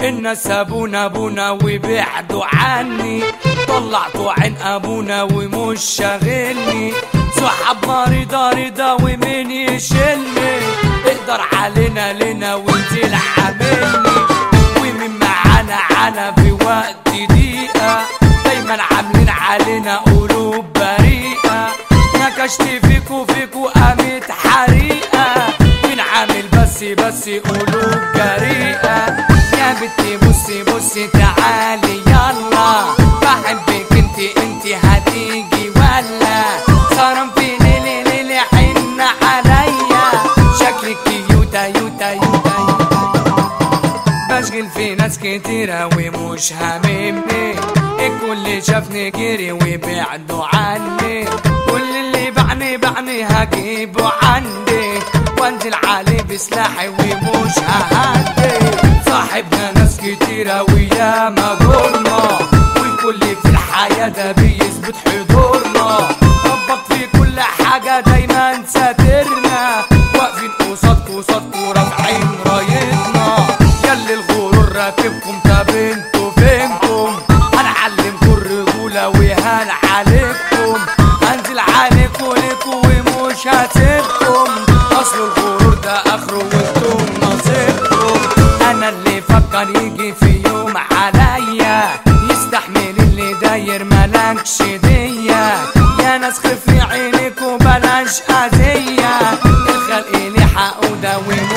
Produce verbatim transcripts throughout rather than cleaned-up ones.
الناس سابونا ابونا وبعدوا عني، طلعتوا عين ابونا ومش شاغلني، صحاب مريضة رضا ومين يشيلني، اقدر علينا لنا وانزل عاملني، ومين معانا عنا في وقت ضيقة، دايما عاملين علينا قلوب بريئة، نكشت فيكو فيكو قامت حريقة، مين عامل بس بس قلوب جريئة، يا بنتي بصي بصي تعالي يلا، بحبك انتي انتي هتيجي ولا، صارم في ليلي ليلي حن عليا، شكلك يوتا يوتا يوتا يوتا، بشغل في ناس كتيرة ومش هاممني، الكل شافني جري وبعدوا عني، كل اللي بعني بعني هجيبه عندي، وانزل عليه بسلاحي ومش ههدي، صاحبنا ناس كتيرة وياما دورنا، والكل في الحياة ده بيثبت حضورنا، ربك في كل حاجة دايما ساترنا، واقفين قصادكوا قصادكوا رافعين رايتنا، ياللي الغرور راكبكم طب انتوا فينكم، هنعلمكوا الرجولة وهان عليكم، هنزل عليكوا ليكوا ومش هسيبكم، اصل الغرور ده اخره وانتم نصيبكم، انا اللي فكر يجي في يوم عليا، يستحمل اللي داير ملكش ديا، يا ناس خفي عينيكوا بلاش اذية، الخلق لي حقودة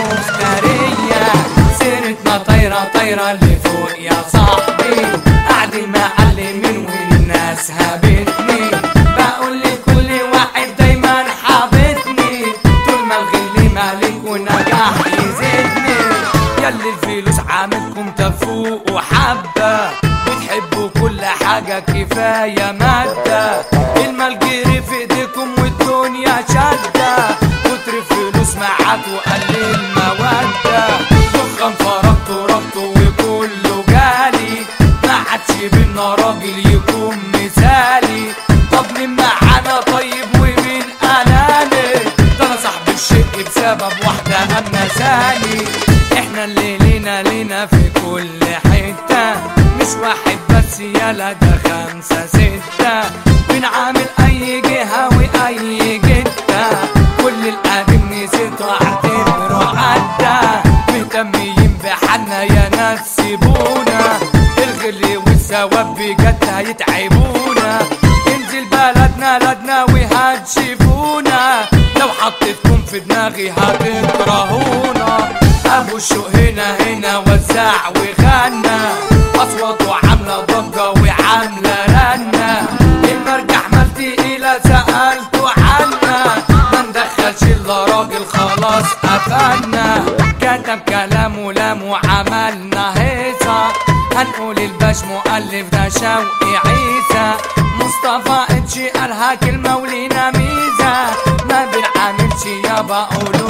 ومفترية، سيرتنا طايرة طايرة اللي فوق يا صاحبي، قاعد المعلمين والناس هابتني، بقول لكل واحد دايما حابتني، طول ما الغل مالك ونجاح يزيدني، ياللي الفلوس عاملكم تفوق وحبة، بتحبوا كل حاجة كفاية مادة، المال جري في ايديكم والدنيا شدة، كتر فلوس معاكوا قلل مودة، دخان فرقتوا ربطوا وكله جالي، ما عادش بينا راجل يكون مثالي، طب مين معانا طيب ومين اناني، ده انا صاحب الشق بسبب واحدة امنساني، احنا اللي لينا لينا في كل حتة، مش واحد بس يالا ده خمسة ستة، بنعامل اي جهة واي جدة، كل القديم نسيته اعتبره عدى، مهتمين بحالنا يا ناس سيبونا، الغل والثواب بجد هيتعبونا، انزل بلدنا لدنا وهتشوفونا، لو حطيتكم في دماغي هتكرهونا، ابو الشوق هنا هنا وزع وغنى، اصواته عامله ضجه وعامله رنه، المرجع مال تقيله سالته عنا، ما ندخلش الا راجل خلاص قفلنا، كتب كلامه لام وعملنا هيصه، هنقول الباش مؤلف ده شوقي عيسى، مصطفى اتشي قالها كلمه ولينا ميزه، ما بنعملش يابا قولوا